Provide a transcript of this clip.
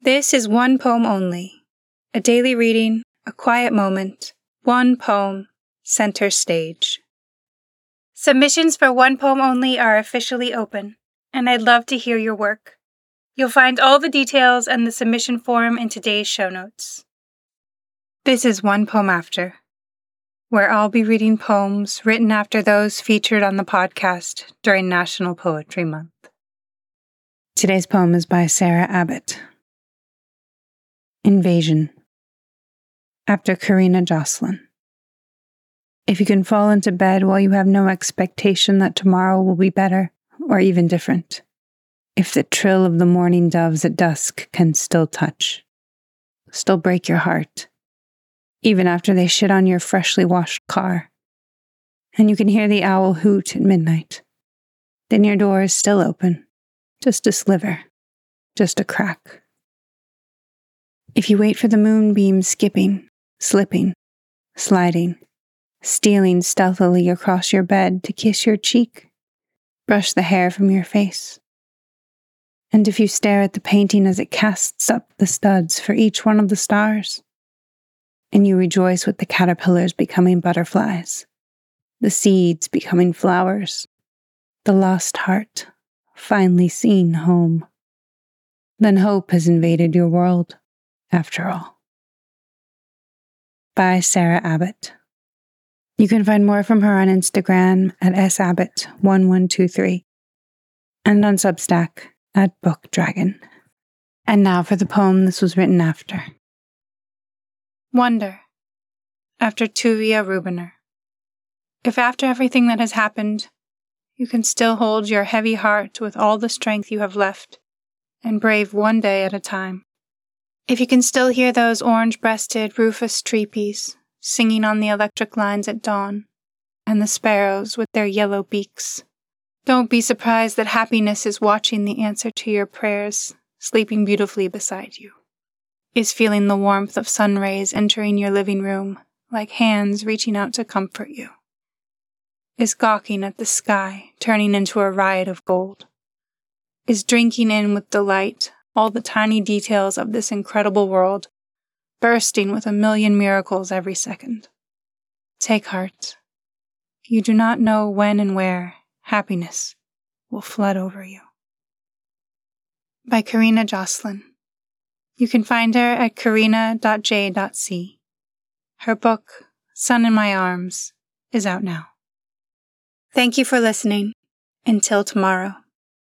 This is One Poem Only, a daily reading, a quiet moment, one poem, center stage. Submissions for One Poem Only are officially open, and I'd love to hear your work. You'll find all the details and the submission form in today's show notes. This is One Poem After, where I'll be reading poems written after those featured on the podcast during National Poetry Month. Today's poem is by Sarah Abbott. Invasion, after Karina Jocelyn. If you can fall into bed while you have no expectation that tomorrow will be better or even different. If the trill of the morning doves at dusk can still touch, still break your heart, even after they shit on your freshly washed car, and you can hear the owl hoot at midnight, then your door is still open, just a sliver, just a crack. If you wait for the moonbeam skipping, slipping, sliding, stealing stealthily across your bed to kiss your cheek, brush the hair from your face. And if you stare at the painting as it casts up the studs for each one of the stars, and you rejoice with the caterpillars becoming butterflies, the seeds becoming flowers, the lost heart finally seen home, then hope has invaded your world. After all. By Sarah Abbott. You can find more from her on Instagram at sabbott1123 and on Substack at Book Dragon. And now for the poem this was written after. Wonder, after Tuvia Rubiner. If after everything that has happened, you can still hold your heavy heart with all the strength you have left and brave one day at a time. If you can still hear those orange-breasted rufous treepees singing on the electric lines at dawn, and the sparrows with their yellow beaks, don't be surprised that happiness is watching the answer to your prayers, sleeping beautifully beside you, is feeling the warmth of sun rays entering your living room like hands reaching out to comfort you, is gawking at the sky turning into a riot of gold, is drinking in with delight all the tiny details of this incredible world, bursting with a million miracles every second. Take heart. You do not know when and where happiness will flood over you. By Karina Jocelyn. You can find her at karina.j.c. Her book, Sun in My Arms, is out now. Thank you for listening. Until tomorrow.